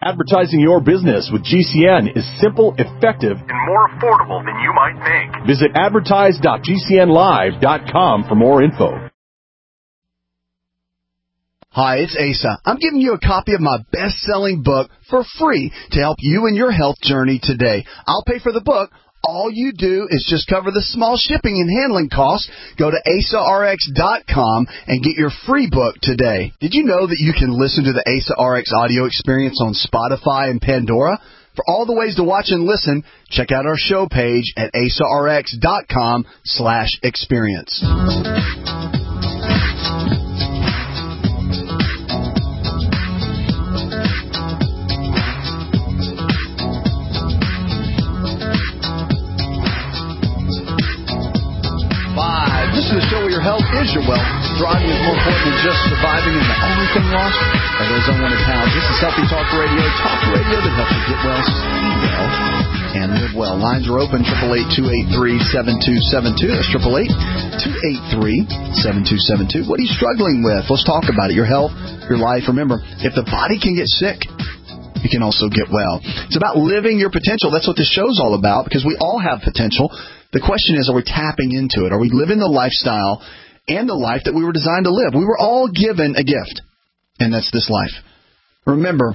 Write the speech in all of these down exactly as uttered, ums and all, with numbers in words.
Advertising your business with G C N is simple, effective, and more affordable than you might think. Visit advertise dot g c n live dot com for more info. Hi, it's Asa. I'm giving you a copy of my best-selling book for free to help you in your health journey today. I'll pay for the book. All you do is just cover the small shipping and handling costs. Go to asa r x dot com and get your free book today. Did you know that you can listen to the Asa R X audio experience on Spotify and Pandora? For all the ways to watch and listen, check out our show page at asa r x dot com slash experience. This is the show where your health is your wealth. Thriving is more important than just surviving, and the only thing lost are those unwanted pounds. This is Healthy Talk Radio, talk radio that helps you get well, see well, and live well. Lines are open, eight eight eight, two eight three, seven two seven two. That's eight eight eight, two eight three, seven two seven two. What are you struggling with? Let's talk about it. Your health, your life. Remember, if the body can get sick, you can also get well. It's about living your potential. That's what this show's all about, because we all have potential. The question is, are we tapping into it? Are we living the lifestyle and the life that we were designed to live? We were all given a gift, and that's this life. Remember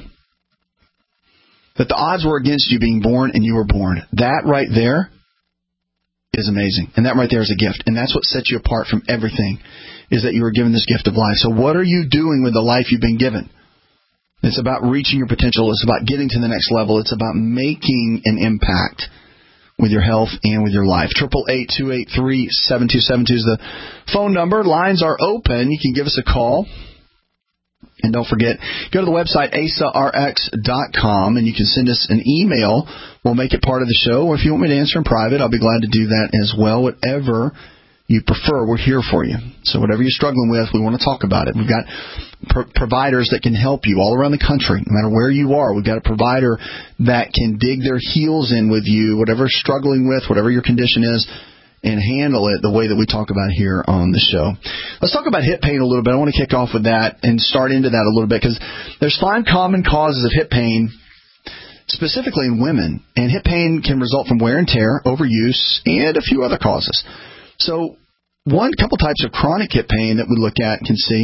that the odds were against you being born, and you were born. That right there is amazing, and that right there is a gift, and that's what sets you apart from everything, is that you were given this gift of life. So what are you doing with the life you've been given? It's about reaching your potential. It's about getting to the next level. It's about making an impact with your health and with your life. eight eight eight, two eight three, seven two seven two is the phone number. Lines are open. You can give us a call. And don't forget, go to the website, asa r x dot com, and you can send us an email. We'll make it part of the show. Or if you want me to answer in private, I'll be glad to do that as well. Whatever you prefer, we're here for you. So whatever you're struggling with, we want to talk about it. We've got pro- providers that can help you all around the country, no matter where you are. We've got a provider that can dig their heels in with you, whatever you're struggling with, whatever your condition is, and handle it the way that we talk about here on the show. Let's talk about hip pain a little bit. I want to kick off with that and start into that a little bit, because there's five common causes of hip pain, specifically in women. And hip pain can result from wear and tear, overuse, and a few other causes. So one couple types of chronic hip pain that we look at and can see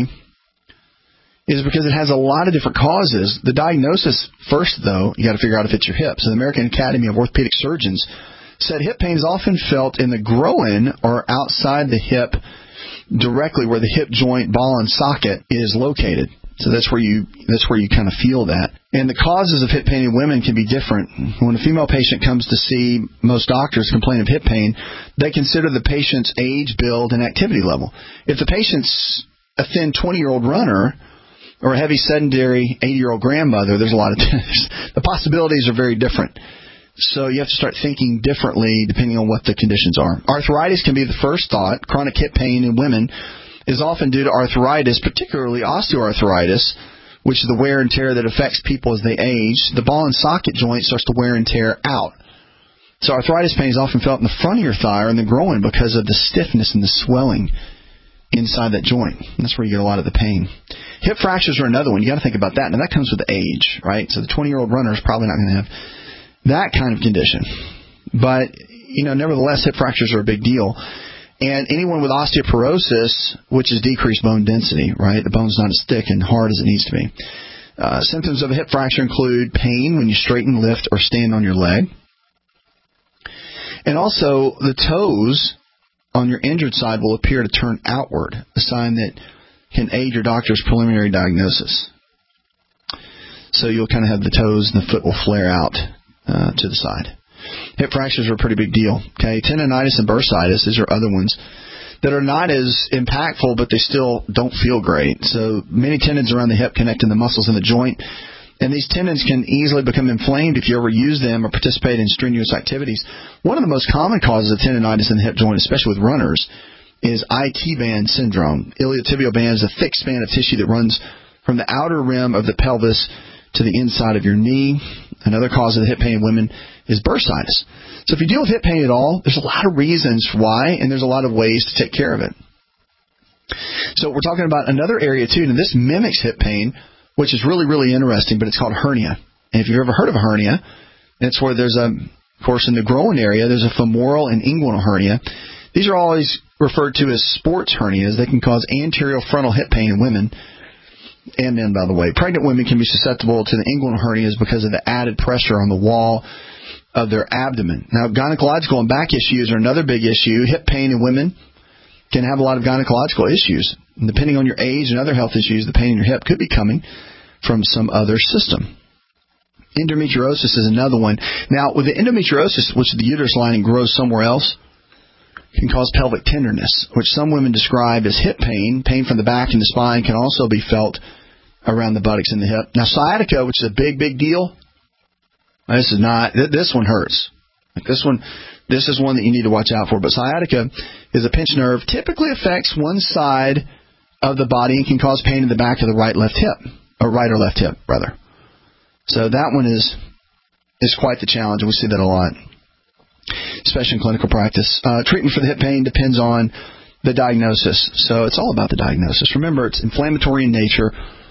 is because it has a lot of different causes. The diagnosis first, though, you got to figure out if it's your hip. So the American Academy of Orthopedic Surgeons said hip pain is often felt in the groin or outside the hip, directly where the hip joint, ball, and socket is located. So that's where you that's where you kind of feel that. And the causes of hip pain in women can be different. When a female patient comes to see most doctors complain of hip pain, they consider the patient's age, build, and activity level. If the patient's a thin twenty-year-old runner or a heavy sedentary eighty-year-old grandmother, there's a lot of the possibilities are very different. So you have to start thinking differently depending on what the conditions are. Arthritis can be the first thought. Chronic hip pain in women is often due to arthritis, particularly osteoarthritis, which is the wear and tear that affects people as they age. The ball and socket joint starts to wear and tear out. So arthritis pain is often felt in the front of your thigh or in the groin because of the stiffness and the swelling inside that joint. And that's where you get a lot of the pain. Hip fractures are another one. You got to think about that. Now, that comes with age, right? So the twenty-year-old runner is probably not going to have that kind of condition. But, you know, nevertheless, hip fractures are a big deal. And anyone with osteoporosis, which is decreased bone density, right? The bone's not as thick and hard as it needs to be. Uh, symptoms of a hip fracture include pain when you straighten, lift, or stand on your leg. And also, the toes on your injured side will appear to turn outward, a sign that can aid your doctor's preliminary diagnosis. So you'll kind of have the toes and the foot will flare out uh, to the side. Hip fractures are a pretty big deal. Okay, tendonitis and bursitis, these are other ones that are not as impactful, but they still don't feel great. So many tendons around the hip connecting the muscles in the joint, and these tendons can easily become inflamed if you overuse them or participate in strenuous activities. One of the most common causes of tendonitis in the hip joint, especially with runners, is I T band syndrome. Iliotibial band is a thick span of tissue that runs from the outer rim of the pelvis to the inside of your knee. Another cause of the hip pain in women is bursitis. So if you deal with hip pain at all, there's a lot of reasons why, and there's a lot of ways to take care of it. So we're talking about another area too, and this mimics hip pain, which is really, really interesting, but it's called hernia. And if you've ever heard of a hernia, it's where there's a, of course, in the groin area, there's a femoral and inguinal hernia. These are always referred to as sports hernias. They can cause anterior frontal hip pain in women and men, by the way. Pregnant women can be susceptible to the inguinal hernias because of the added pressure on the wall of their abdomen. Now, gynecological and back issues are another big issue. Hip pain in women can have a lot of gynecological issues. And depending on your age and other health issues, the pain in your hip could be coming from some other system. Endometriosis is another one. Now, with the endometriosis, which the uterus lining grows somewhere else, can cause pelvic tenderness, which some women describe as hip pain. Pain from the back and the spine can also be felt around the buttocks and the hip. Now, sciatica, which is a big, big deal, this is not, this one hurts. This one, this is one that you need to watch out for. But sciatica is a pinched nerve, typically affects one side of the body and can cause pain in the back of the right left hip, or right or left hip, rather. So that one is is quite the challenge, and we see that a lot, especially in clinical practice. Uh, treatment for the hip pain depends on the diagnosis. So it's all about the diagnosis. Remember, it's inflammatory in nature.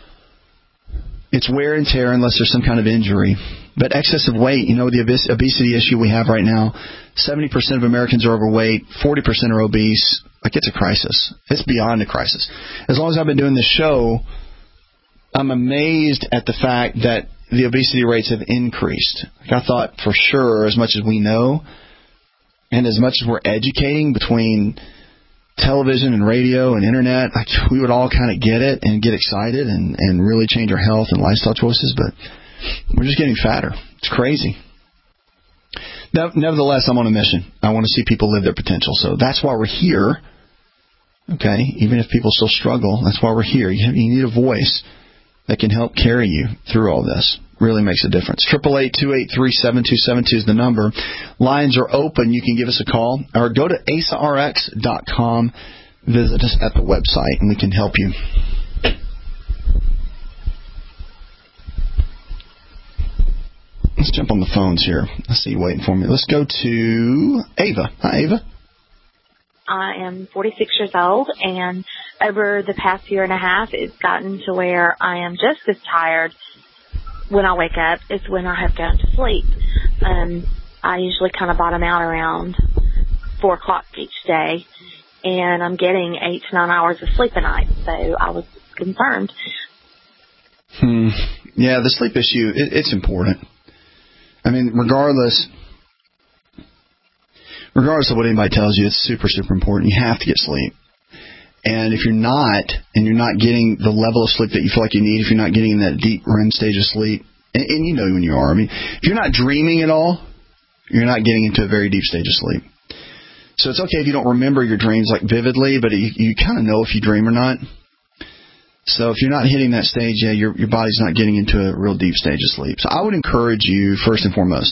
It's wear and tear unless there's some kind of injury. But excessive weight, you know, the obes- obesity issue we have right now, seventy percent of Americans are overweight, forty percent are obese. Like, it's a crisis. It's beyond a crisis. As long as I've been doing this show, I'm amazed at the fact that the obesity rates have increased. Like, I thought for sure, as much as we know, and as much as we're educating between television and radio and internet, like, we would all kind of get it and get excited and, and really change our health and lifestyle choices, but we're just getting fatter. It's crazy. Nevertheless, I'm on a mission. I want to see people live their potential. So that's why we're here. Okay? Even if people still struggle, that's why we're here. You need a voice that can help carry you through all this. Really makes a difference. eight eight eight, two eight three, seven two seven two is the number. Lines are open. You can give us a call or go to A S A R X dot com. Visit us at the website and we can help you. Let's jump on the phones here. I see you waiting for me. Let's go to Ava. Hi, Ava. I am forty-six years old, and over the past year and a half, it's gotten to where I am just as tired when I wake up as when I have gone to sleep. Um, I usually kind of bottom out around four o'clock each day, and I'm getting eight to nine hours of sleep a night, so I was concerned. Hmm. Yeah, the sleep issue, it, it's important. I mean, regardless... Regardless of what anybody tells you, it's super, super important. You have to get sleep. And if you're not, and you're not getting the level of sleep that you feel like you need, if you're not getting that deep R E M stage of sleep, and, and you know when you are. I mean, if you're not dreaming at all, you're not getting into a very deep stage of sleep. So it's okay if you don't remember your dreams like vividly, but you, you kind of know if you dream or not. So if you're not hitting that stage, yeah, your your body's not getting into a real deep stage of sleep. So I would encourage you, first and foremost,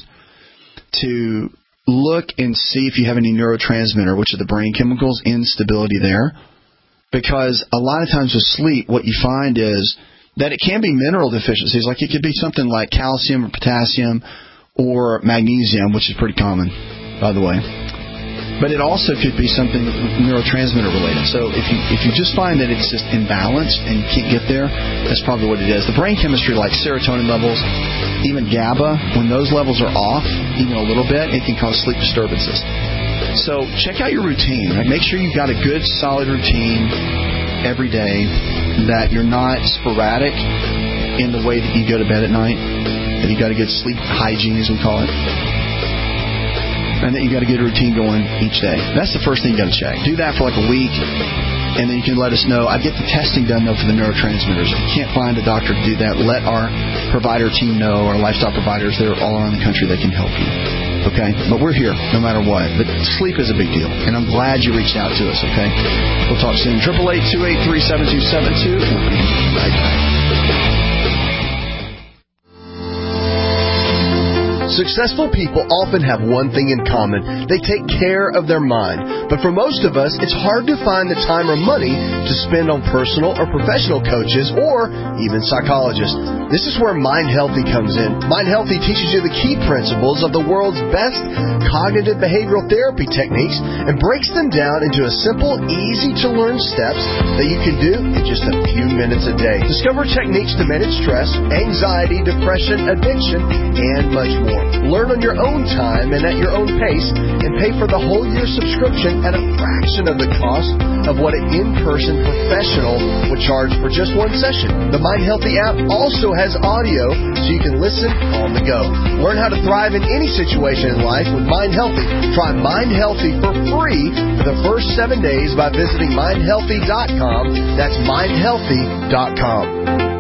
to look and see if you have any neurotransmitter, which are the brain chemicals, instability there. Because a lot of times with sleep, what you find is that it can be mineral deficiencies. Like it could be something like calcium or potassium or magnesium, which is pretty common, by the way. But it also could be something neurotransmitter related. So if you if you just find that it's just imbalanced and you can't get there, that's probably what it is. The brain chemistry, like serotonin levels, even GABA, when those levels are off, even a little bit, it can cause sleep disturbances. So check out your routine. Right? Make sure you've got a good, solid routine every day, that you're not sporadic in the way that you go to bed at night, that you've got a good sleep hygiene, as we call it. And that you got to get a routine going each day. That's the first thing you got to check. Do that for like a week, and then you can let us know. I get the testing done, though, for the neurotransmitters. If you can't find a doctor to do that, let our provider team know, our lifestyle providers. They're all around the country that can help you. Okay? But we're here no matter what. But sleep is a big deal, and I'm glad you reached out to us, okay? We'll talk soon. eight eight eight, two eight three, seven two seven two. We'll be right back. Successful people often have one thing in common. They take care of their mind. But for most of us, it's hard to find the time or money to spend on personal or professional coaches or even psychologists. This is where Mind Healthy comes in. Mind Healthy teaches you the key principles of the world's best cognitive behavioral therapy techniques and breaks them down into a simple, easy-to-learn steps that you can do in just a few minutes a day. Discover techniques to manage stress, anxiety, depression, addiction, and much more. Learn on your own time and at your own pace, and pay for the whole year subscription at a fraction of the cost of what an in-person professional would charge for just one session. The Mind Healthy app also has audio so you can listen on the go. Learn how to thrive in any situation in life with Mind Healthy. Try Mind Healthy for free for the first seven days by visiting mind healthy dot com. That's mind healthy dot com.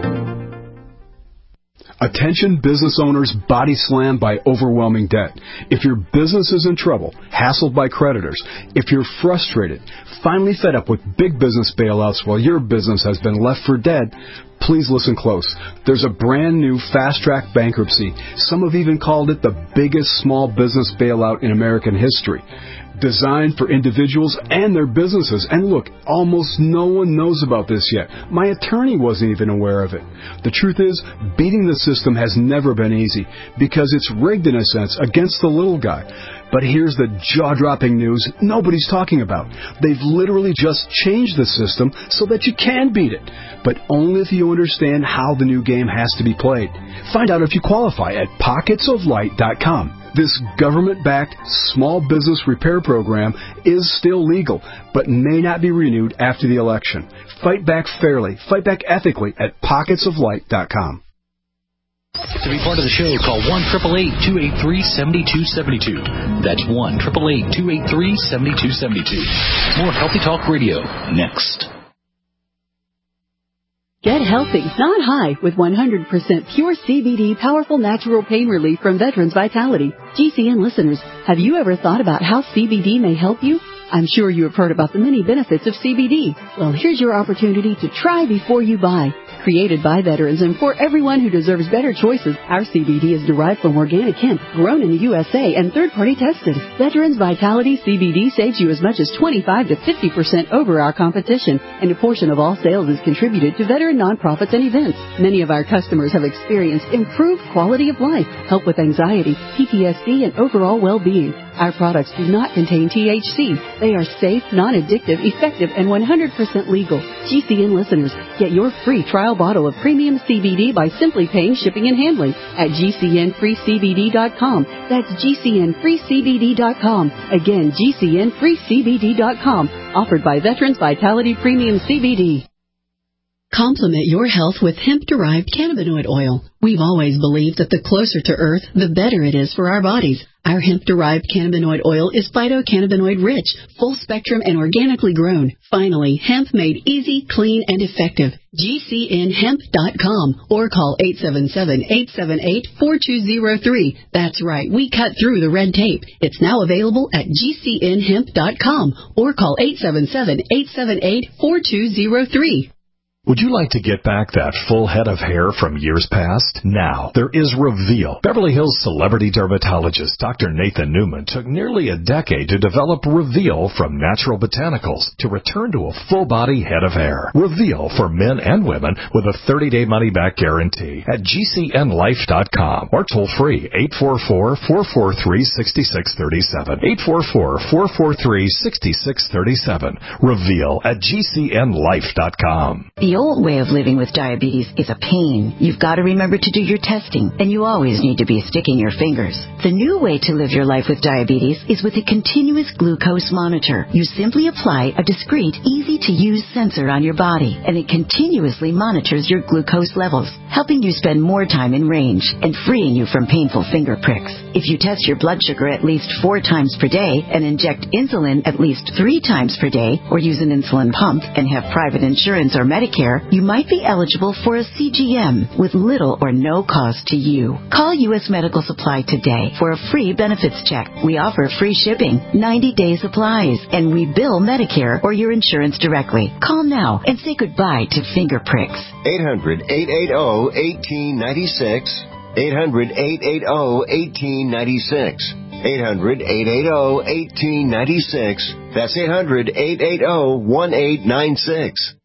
Attention business owners body slammed by overwhelming debt. If your business is in trouble, hassled by creditors, if you're frustrated, finally fed up with big business bailouts while your business has been left for dead, please listen close. There's a brand new fast-track bankruptcy. Some have even called it the biggest small business bailout in American history. Designed for individuals and their businesses. And look, almost no one knows about this yet. My attorney wasn't even aware of it. The truth is, beating the system has never been easy because it's rigged in a sense against the little guy. But here's the jaw-dropping news nobody's talking about. They've literally just changed the system so that you can beat it, but only if you understand how the new game has to be played. Find out if you qualify at pockets of light dot com. This government-backed small business repair program is still legal, but may not be renewed after the election. Fight back fairly, fight back ethically at pockets of light dot com. To be part of the show, call one eight eight eight, two eight three, seven two seven two. That's one eight eight eight, two eight three, seven two seven two. More Healthy Talk Radio next. Get healthy, not high, with one hundred percent pure C B D powerful natural pain relief from Veterans Vitality. G C N listeners, have you ever thought about how C B D may help you? I'm sure you have heard about the many benefits of C B D. Well, here's your opportunity to try before you buy. Created by veterans and for everyone who deserves better choices, our C B D is derived from organic hemp, grown in the U S A and third-party tested. Veterans Vitality C B D saves you as much as twenty-five to fifty percent over our competition, and a portion of all sales is contributed to veteran nonprofits and events. Many of our customers have experienced improved quality of life, help with anxiety, P T S D, and overall well-being. Our products do not contain T H C. They are safe, non-addictive, effective, and one hundred percent legal. G C N listeners, get your free trial bottle of premium C B D by simply paying shipping and handling at G C N free C B D dot com. That's G C N free C B D dot com. Again, G C N free C B D dot com. Offered by Veterans Vitality Premium C B D. Complement your health with hemp-derived cannabinoid oil. We've always believed that the closer to Earth, the better it is for our bodies. Our hemp-derived cannabinoid oil is phytocannabinoid-rich, full-spectrum, and organically grown. Finally, hemp made easy, clean, and effective. G C N hemp dot com or call eight seven seven, eight seven eight, four two zero three. That's right, we cut through the red tape. It's now available at G C N hemp dot com or call eight seven seven, eight seven eight, four two zero three. Would you like to get back that full head of hair from years past? Now, there is Reveal. Beverly Hills celebrity dermatologist Doctor Nathan Newman took nearly a decade to develop Reveal from natural botanicals to return to a full-body head of hair. Reveal for men and women with a thirty-day money-back guarantee at G C N life dot com or toll-free eight four four, four four three, six six three seven. eight four four, four four three, six six three seven. Reveal at G C N life dot com. The old way of living with diabetes is a pain. You've got to remember to do your testing, and you always need to be sticking your fingers. The new way to live your life with diabetes is with a continuous glucose monitor. You simply apply a discreet, easy-to-use sensor on your body, and it continuously monitors your glucose levels, helping you spend more time in range and freeing you from painful finger pricks. If you test your blood sugar at least four times per day and inject insulin at least three times per day, or use an insulin pump and have private insurance or Medicare, you might be eligible for a C G M with little or no cost to you. Call U S Medical Supply today for a free benefits check. We offer free shipping, ninety-day supplies, and we bill Medicare or your insurance directly. Call now and say goodbye to finger pricks. eight hundred, eight eight zero, one eight nine six. eight hundred, eight eight zero, one eight nine six. eight hundred, eight eight zero, one eight nine six. That's eight hundred, eight eight zero, one eight nine six.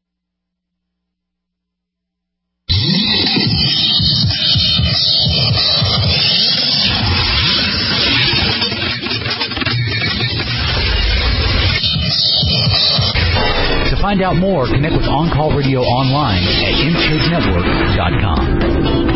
To find out more, connect with On Call Radio online at intake network dot com.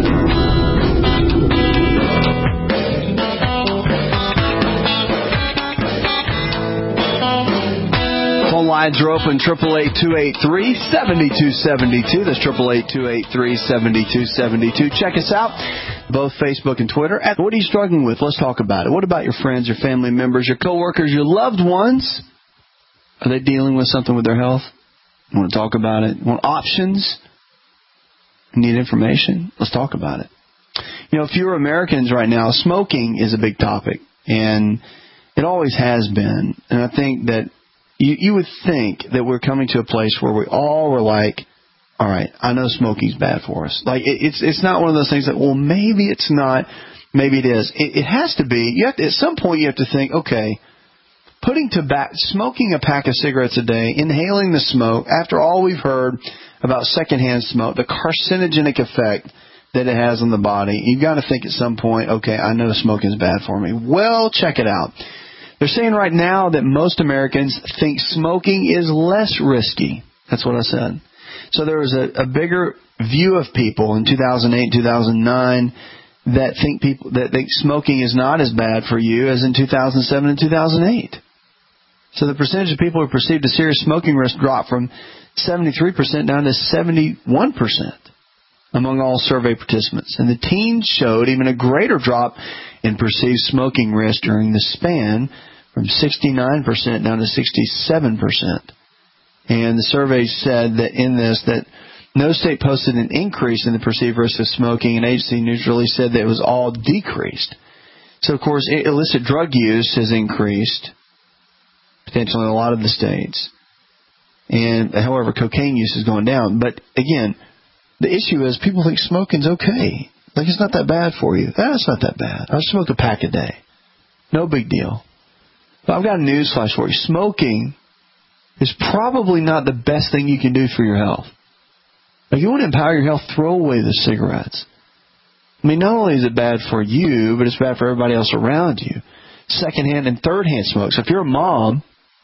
Phone lines are open, eight eight eight, two eight three, seven two seven two. That's eight eight eight, two eight three, seven two seven two. Check us out, both Facebook and Twitter. What are you struggling with? Let's talk about it. What about your friends, your family members, your coworkers, your loved ones? Are they dealing with something with their health? You want to talk about it? You want options? You need information? Let's talk about it. You know, fewer Americans right now, smoking is a big topic, and it always has been. And I think that you, you would think that we're coming to a place where we all were like, all right, I know smoking's bad for us. Like, it, it's it's not one of those things that, well, maybe it's not, maybe it is. It, it has to be. You have to, at some point you have to think, okay, putting tobacco, smoking a pack of cigarettes a day, inhaling the smoke, after all we've heard about secondhand smoke, the carcinogenic effect that it has on the body, you've got to think at some point, okay, I know smoking is bad for me. Well, check it out. They're saying right now that most Americans think smoking is less risky. That's what I said. So there was a, a bigger view of people in two thousand eight, two thousand nine that think people that think smoking is not as bad for you as in two thousand seven and two thousand eight. So the percentage of people who perceived a serious smoking risk dropped from seventy-three percent down to seventy-one percent among all survey participants. And the teens showed even a greater drop in perceived smoking risk during the span, from sixty-nine percent down to sixty-seven percent. And the survey said that in this, that no state posted an increase in the perceived risk of smoking, and agency neutrally said that it was all decreased. So, of course, illicit drug use has increased, potentially in a lot of the states. And, however, cocaine use is going down. But, again, the issue is people think smoking's okay. Like, it's not that bad for you. That's not that bad. I smoke a pack a day. No big deal. But I've got a news flash for you. Smoking is probably not the best thing you can do for your health. If you want to empower your health, throw away the cigarettes. I mean, not only is it bad for you, but it's bad for everybody else around you. Secondhand and thirdhand smoke. So if you're a mom,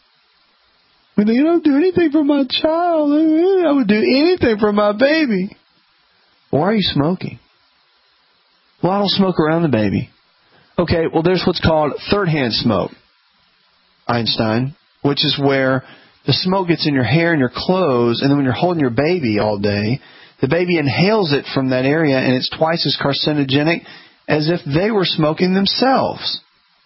I mean, you don't do anything for my child. I would do anything for my baby. Why are you smoking? Well, I don't smoke around the baby. Okay, well, there's what's called third-hand smoke, Einstein, which is where the smoke gets in your hair and your clothes, and then when you're holding your baby all day, the baby inhales it from that area, and it's twice as carcinogenic as if they were smoking themselves.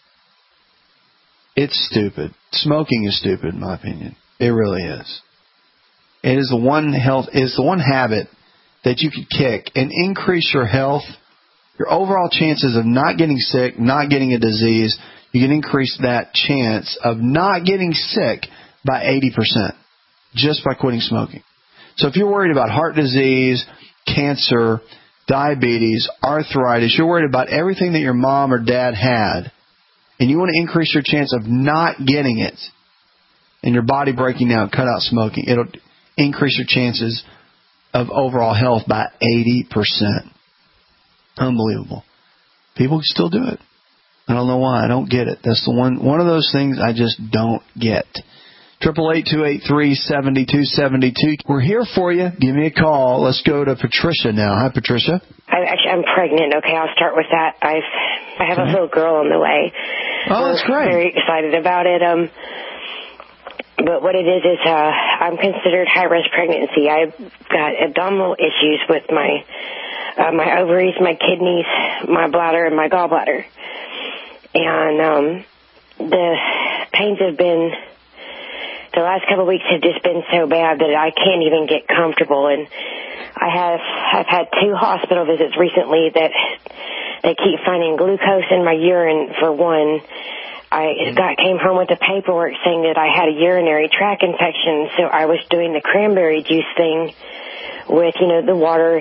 It's stupid. Smoking is stupid, in my opinion. It really is. It is the one health, it is the one habit that you could kick and increase your health, your overall chances of not getting sick, not getting a disease. You can increase that chance of not getting sick by eighty percent just by quitting smoking. So if you're worried about heart disease, cancer, diabetes, arthritis, you're worried about everything that your mom or dad had, and you want to increase your chance of not getting it and your body breaking down, cut out smoking. It'll increase your chances of overall health by eighty percent. Unbelievable. People can still do it. I don't know why. I don't get it. That's the one one of those things I just don't get. eight eight eight, two eight three, seven two seven two. We're here for you. Give me a call. Let's go to Patricia now. Hi, Patricia. I, actually, I'm pregnant. Okay, I'll start with that. I've I have okay. a little girl on the way. Oh, that's great. I'm very excited about it. Um, but what it is is uh, I'm considered high-risk pregnancy. I've got abdominal issues with my uh, my ovaries, my kidneys, my bladder, and my gallbladder. And um, the pains have been, the last couple of weeks have just been so bad that I can't even get comfortable. And I have, I've had two hospital visits recently that they keep finding glucose in my urine for one. I got came home with the paperwork saying that I had a urinary tract infection, so I was doing the cranberry juice thing with, you know, the water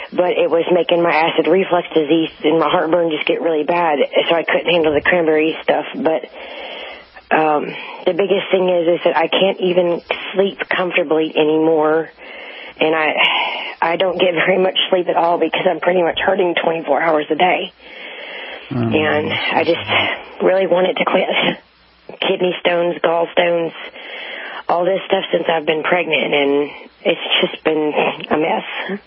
but it was making my acid reflux disease and my heartburn just get really bad, so I couldn't handle the cranberry stuff. But um, the biggest thing is, is that I can't even sleep comfortably anymore, and I I don't get very much sleep at all because I'm pretty much hurting twenty-four hours a day. Mm. And I just really wanted to quit. Kidney stones, gallstones, all this stuff since I've been pregnant, and it's just been a mess.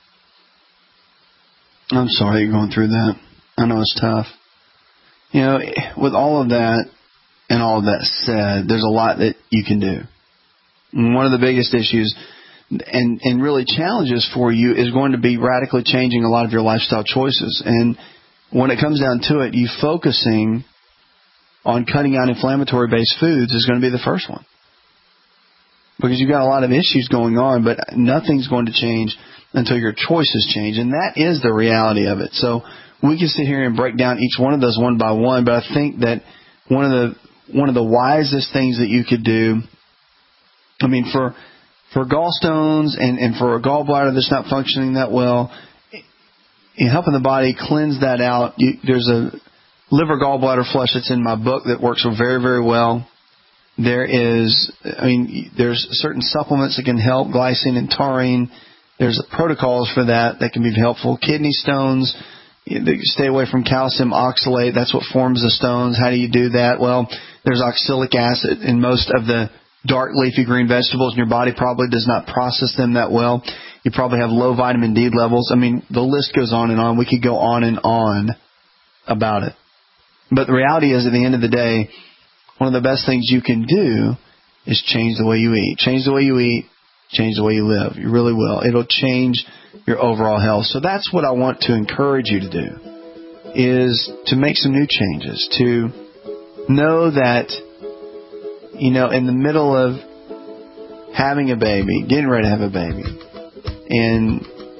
I'm sorry you're going through that. I know it's tough. You know, with all of that and all of that said, there's a lot that you can do. And one of the biggest issues and, and really challenges for you is going to be radically changing a lot of your lifestyle choices. And when it comes down to it, you focusing on cutting out inflammatory-based foods is going to be the first one. Because you've got a lot of issues going on, but nothing's going to change until your choices change. And that is the reality of it. So we can sit here and break down each one of those one by one, but I think that one of the one of the wisest things that you could do, I mean, for for gallstones and, and for a gallbladder that's not functioning that well, in helping the body cleanse that out, you, there's a liver gallbladder flush that's in my book that works very, very well. There is, I mean, there's certain supplements that can help, glycine and taurine. There's protocols for that that can be helpful. Kidney stones, stay away from calcium oxalate. That's what forms the stones. How do you do that? Well, there's oxalic acid in most of the dark leafy green vegetables, and your body probably does not process them that well. You probably have low vitamin D levels. I mean, the list goes on and on. We could go on and on about it. But the reality is, at the end of the day, one of the best things you can do is change the way you eat. Change the way you eat, change the way you live. You really will. It'll change your overall health. So that's what I want to encourage you to do, is to make some new changes, to know that, you know, in the middle of having a baby, getting ready to have a baby, and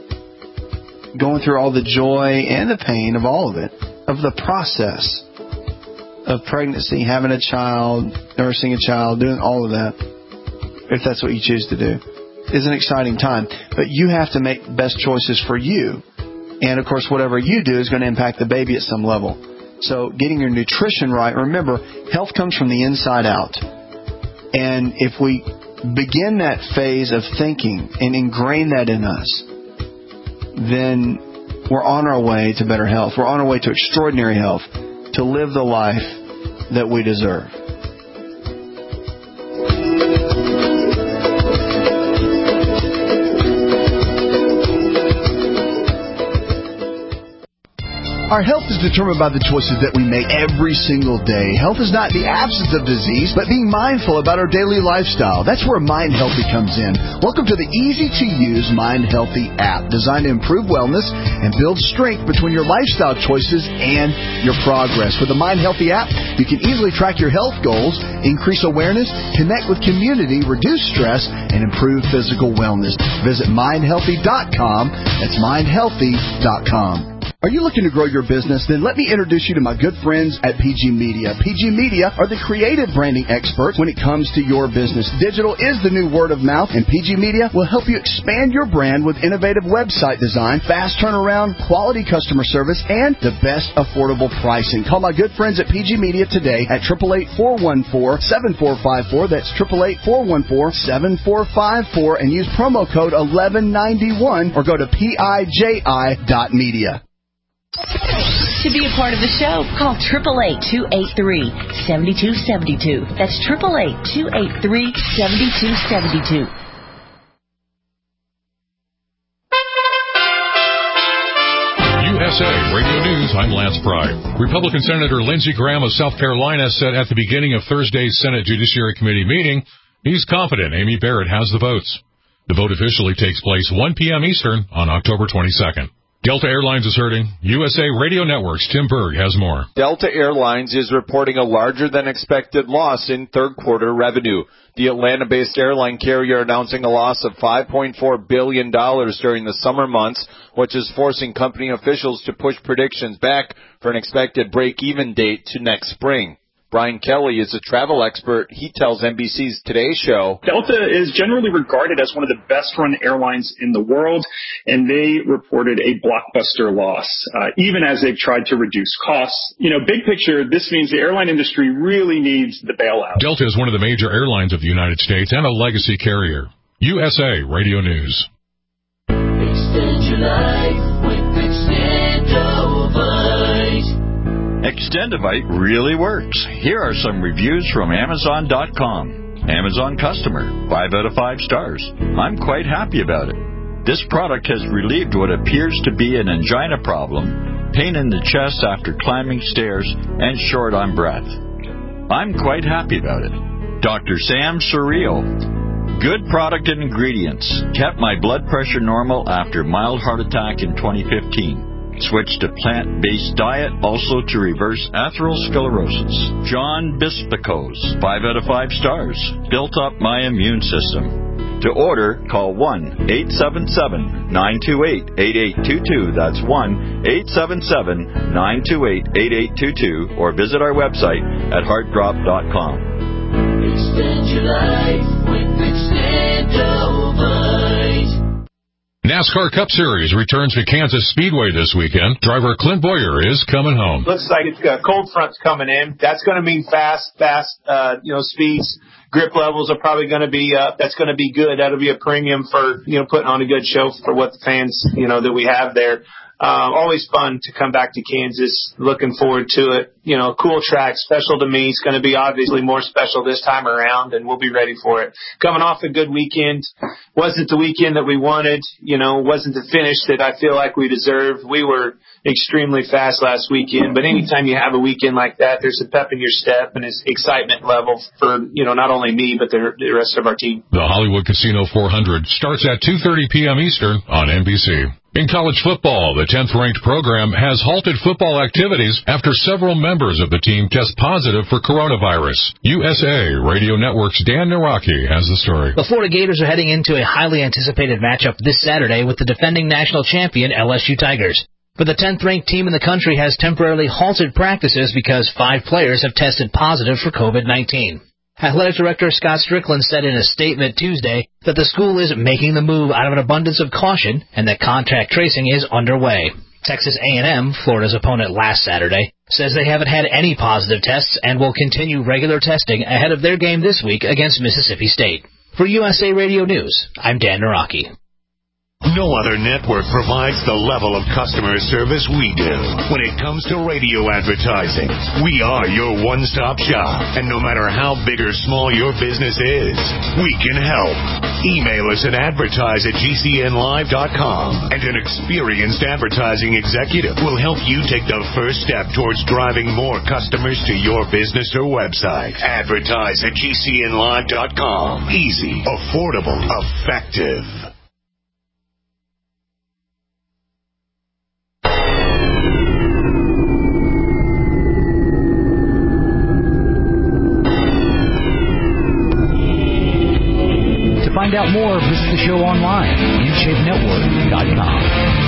going through all the joy and the pain of all of it, of the process of pregnancy, having a child, nursing a child, doing all of that, if that's what you choose to do, is an exciting time. But you have to make best choices for you. And, of course, whatever you do is going to impact the baby at some level. So getting your nutrition right, remember, health comes from the inside out. And if we begin that phase of thinking and ingrain that in us, then we're on our way to better health. We're on our way to extraordinary health, to live the life that we deserve. Our health is determined by the choices that we make every single day. Health is not the absence of disease, but being mindful about our daily lifestyle. That's where Mind Healthy comes in. Welcome to the easy-to-use Mind Healthy app, designed to improve wellness and build strength between your lifestyle choices and your progress. With the Mind Healthy app, you can easily track your health goals, increase awareness, connect with community, reduce stress, and improve physical wellness. Visit mind healthy dot com. That's mind healthy dot com. Are you looking to grow your business? Then let me introduce you to my good friends at P G Media. P G Media are the creative branding experts when it comes to your business. Digital is the new word of mouth, and P G Media will help you expand your brand with innovative website design, fast turnaround, quality customer service, and the best affordable pricing. Call my good friends at P G Media today at eight eight eight, four one four, seven four five four. That's eight eight eight, four one four, seven four five four, and use promo code eleven ninety-one or go to P I J I dot media. To be a part of the show, call eight eight eight, two eight three, seven two seven two. That's eight eight eight, two eight three, seven two seven two. U S A Radio News, I'm Lance Pride. Republican Senator Lindsey Graham of South Carolina said at the beginning of Thursday's Senate Judiciary Committee meeting, he's confident Amy Barrett has the votes. The vote officially takes place one p.m. Eastern on October twenty-second. Delta Airlines is hurting. U S A Radio Network's Tim Berg has more. Delta Airlines is reporting a larger-than-expected loss in third-quarter revenue. The Atlanta-based airline carrier announcing a loss of five point four billion dollars during the summer months, which is forcing company officials to push predictions back for an expected break-even date to next spring. Brian Kelly is a travel expert. He tells N B C's Today Show, Delta is generally regarded as one of the best-run airlines in the world, and they reported a blockbuster loss, uh, even as they've tried to reduce costs. You know, big picture, this means the airline industry really needs the bailout. Delta is one of the major airlines of the United States and a legacy carrier. U S A Radio News. Extend your life with Extendovite. Extendovite really works. Here are some reviews from Amazon dot com. Amazon customer, five out of five stars. I'm quite happy about it. This product has relieved what appears to be an angina problem, pain in the chest after climbing stairs, and short on breath. I'm quite happy about it. Doctor Sam Surreal. Good product and ingredients. Kept my blood pressure normal after mild heart attack in twenty fifteen. Switched to plant-based diet, also to reverse atherosclerosis. John Bispicos, five out of five stars. Built up my immune system. To order, call one eight seven seven, nine two eight, eight eight two two. That's one eight seven seven, nine two eight, eight eight two two. Or visit our website at heart drop dot com. Extend your life with Extendovite. NASCAR Cup Series returns to Kansas Speedway this weekend. Driver Clint Boyer is coming home. Looks like it's got cold fronts coming in. That's going to mean fast, fast, uh, you know, speeds. Grip levels are probably going to be up. That's going to be good. That'll be a premium for, you know, putting on a good show for what the fans, you know, that we have there. Um, always fun to come back to Kansas. Looking forward to it. You know, cool track, special to me. It's going to be obviously more special this time around, and we'll be ready for it. Coming off a good weekend. Wasn't the weekend that we wanted. You know, wasn't the finish that I feel like we deserved. We were extremely fast last weekend, but anytime you have a weekend like that, there's a pep in your step and it's excitement level for, you know, not only me, but the, the rest of our team. The Hollywood Casino four hundred starts at two thirty p.m. Eastern on N B C. In college football, the tenth-ranked program has halted football activities after several members of the team test positive for coronavirus. U S A Radio Network's Dan Naraki has the story. The Florida Gators are heading into a highly anticipated matchup this Saturday with the defending national champion L S U Tigers. But the tenth-ranked team in the country has temporarily halted practices because five players have tested positive for covid nineteen. Athletic Director Scott Strickland said in a statement Tuesday that the school is making the move out of an abundance of caution and that contact tracing is underway. Texas A and M, Florida's opponent last Saturday, says they haven't had any positive tests and will continue regular testing ahead of their game this week against Mississippi State. For U S A Radio News, I'm Dan Naraki. No other network provides the level of customer service we do. When it comes to radio advertising, we are your one-stop shop. And no matter how big or small your business is, we can help. Email us at advertise at G C N live dot com, and an experienced advertising executive will help you take the first step towards driving more customers to your business or website. Advertise at G C N live dot com. Easy, affordable, effective. Find out more, visit the show online, in shape network dot com.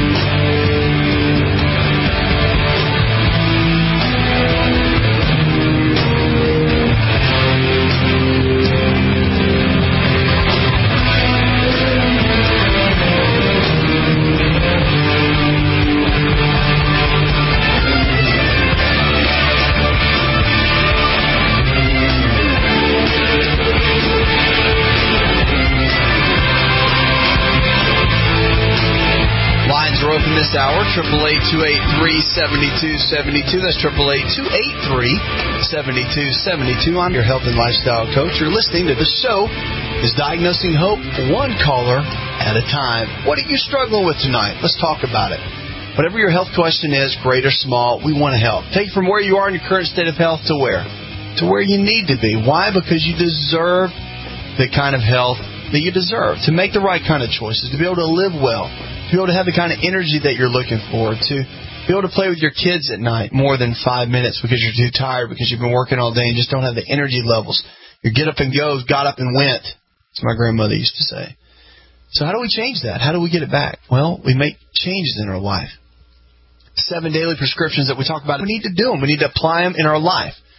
This hour, triple eight two eight three seven two seven two. That's triple eight two eight three seven two seven two. I'm your health and lifestyle coach. You're listening to the show is Diagnosing Hope, one caller at a time. What are you struggling with tonight? Let's talk about it. Whatever your health question is, great or small, we want to help. Take it from where you are in your current state of health to where? To where you need to be. Why? Because you deserve the kind of health that you deserve, to make the right kind of choices, to be able to live well, to be able to have the kind of energy that you're looking for, to be able to play with your kids at night more than five minutes because you're too tired, because you've been working all day and just don't have the energy levels. Your get up and goes, got up and went, as my grandmother used to say. So how do we change that? How do we get it back? Well, we make changes in our life. Seven daily prescriptions that we talk about, we need to do them. We need to apply them in our life.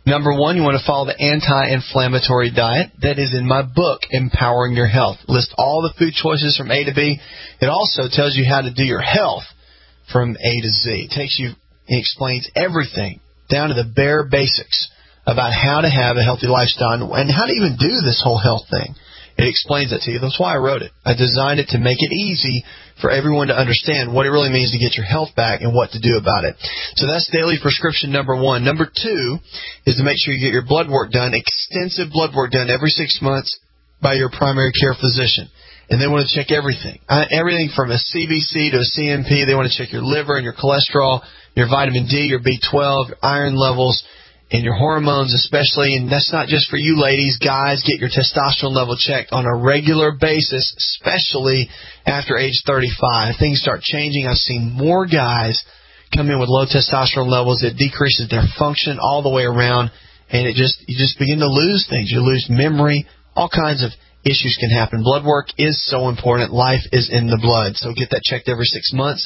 Number one, you want to follow the anti-inflammatory diet that is in my book, Empowering Your Health. List all the food choices from A to B. It also tells you how to do your health from A to Z. It takes you, it explains everything down to the bare basics about how to have a healthy lifestyle and how to even do this whole health thing. It explains it to you. That's why I wrote it. I designed it to make it easy for everyone to understand what it really means to get your health back and what to do about it. So that's daily prescription number one. Number two is to make sure you get your blood work done, extensive blood work done every six months by your primary care physician. And they want to check everything, uh, everything from a C B C to a C M P. They want to check your liver and your cholesterol, your vitamin D, your B twelve, your iron levels, and your hormones especially. And that's not just for you ladies. Guys, get your testosterone level checked on a regular basis, especially after age thirty-five. Things start changing. I've seen more guys come in with low testosterone levels. It decreases their function all the way around, and it just you just begin to lose things. You lose memory. All kinds of issues can happen. Blood work is so important. Life is in the blood. So get that checked every six months.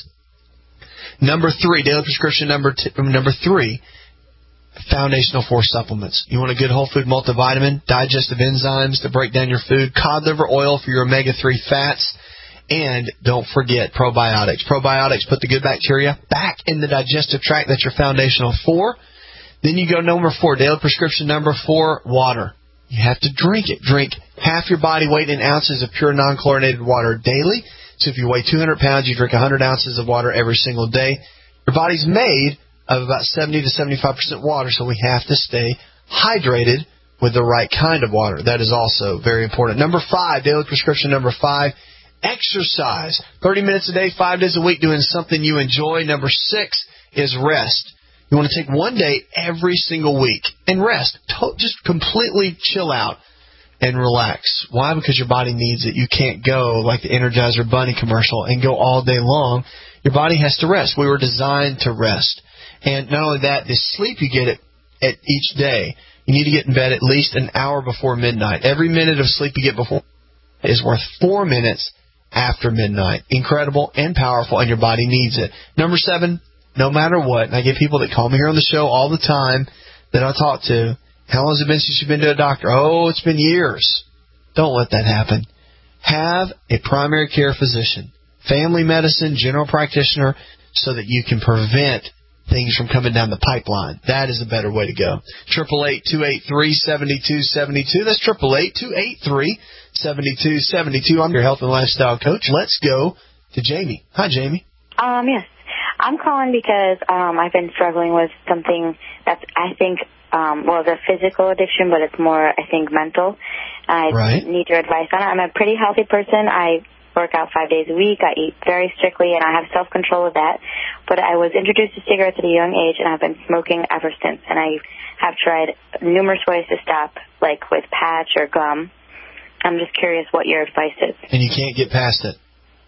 Number three, daily prescription number t- number three, foundational force supplements. You want a good whole food multivitamin, digestive enzymes to break down your food, cod liver oil for your omega three fats, and don't forget probiotics. Probiotics put the good bacteria back in the digestive tract. That's your foundational four. Then you go number four, daily prescription number four, water. You have to drink it. Drink half your body weight in ounces of pure non-chlorinated water daily. So if you weigh two hundred pounds, you drink one hundred ounces of water every single day. Your body's made of about seventy to seventy-five percent water, so we have to stay hydrated with the right kind of water. That is also very important. Number five, daily prescription number five, exercise. thirty minutes a day, five days a week, doing something you enjoy. Number six is rest. You want to take one day every single week and rest. Just completely chill out and relax. Why? Because your body needs it. You can't go like the Energizer Bunny commercial and go all day long. Your body has to rest. We were designed to rest. And not only that, the sleep you get at, at each day, you need to get in bed at least an hour before midnight. Every minute of sleep you get before is worth four minutes after midnight. Incredible and powerful, and your body needs it. Number seven, no matter what, and I get people that call me here on the show all the time that I talk to, how long has it been since you've been to a doctor? Oh, it's been years. Don't let that happen. Have a primary care physician, family medicine, general practitioner, so that you can prevent things from coming down the pipeline. That is a better way to go. eight eight eight, two eight three, seven two seven two. That's eight eight eight, two eight three, seven two seven two. I'm your health and lifestyle coach. Let's go to Jamie. Hi, Jamie. Um, yes. I'm calling because um, I've been struggling with something that's, I think, um, well, it's a physical addiction, but it's more, I think, mental. I right. need your advice on it. I'm a pretty healthy person. I work out five days a week. I eat very strictly, and I have self-control of that. But I was introduced to cigarettes at a young age, and I've been smoking ever since. And I have tried numerous ways to stop, like with patch or gum. I'm just curious what your advice is. And you can't get past it?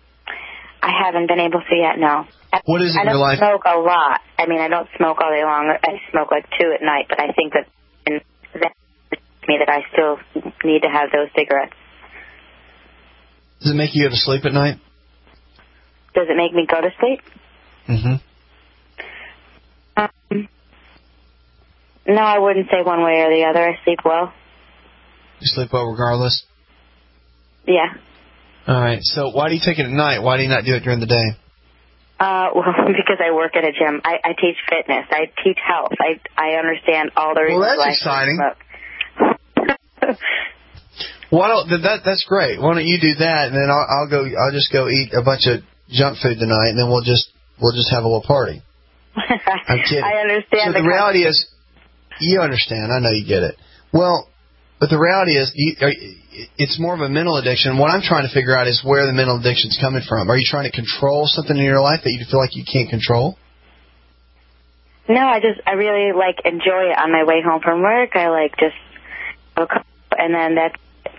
I haven't been able to yet, no. What is it I in don't your life? smoke a lot. I mean, I don't smoke all day long. I smoke like two at night, but I think that in that me that I still need to have those cigarettes. Does it make you go to sleep at night? Does it make me go to sleep? Mm-hmm. Um, no, I wouldn't say one way or the other. I sleep well. You sleep well regardless? Yeah. All right. So why do you take it at night? Why do you not do it during the day? Uh, well, because I work at a gym. I, I teach fitness. I teach health. I I understand all the reasons well, that's why exciting. I smoke. Why don't that? That's great. Why don't you do that, and then I'll, I'll go. I'll just go eat a bunch of junk food tonight, and then we'll just we'll just have a little party. I'm kidding. I understand. So the, the reality is, you understand. I know you get it. Well, but the reality is, you, are, it's more of a mental addiction. What I'm trying to figure out is where the mental addiction's coming from. Are you trying to control something in your life that you feel like you can't control? No, I just I really like enjoy it on my way home from work. I like just and then that's.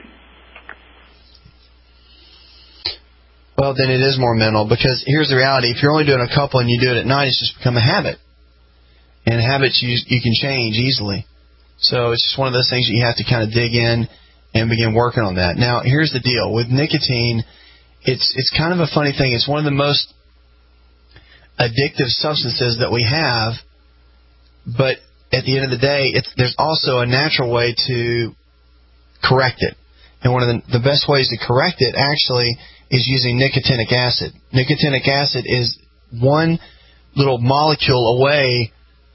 Well, then it is more mental, because here's the reality. If you're only doing a couple and you do it at night, it's just become a habit. And habits you you can change easily. So it's just one of those things that you have to kind of dig in and begin working on that. Now, here's the deal. With nicotine, it's it's kind of a funny thing. It's one of the most addictive substances that we have, but at the end of the day, it's, there's also a natural way to correct it. And one of the, the best ways to correct it, actually, is using nicotinic acid. Nicotinic acid is one little molecule away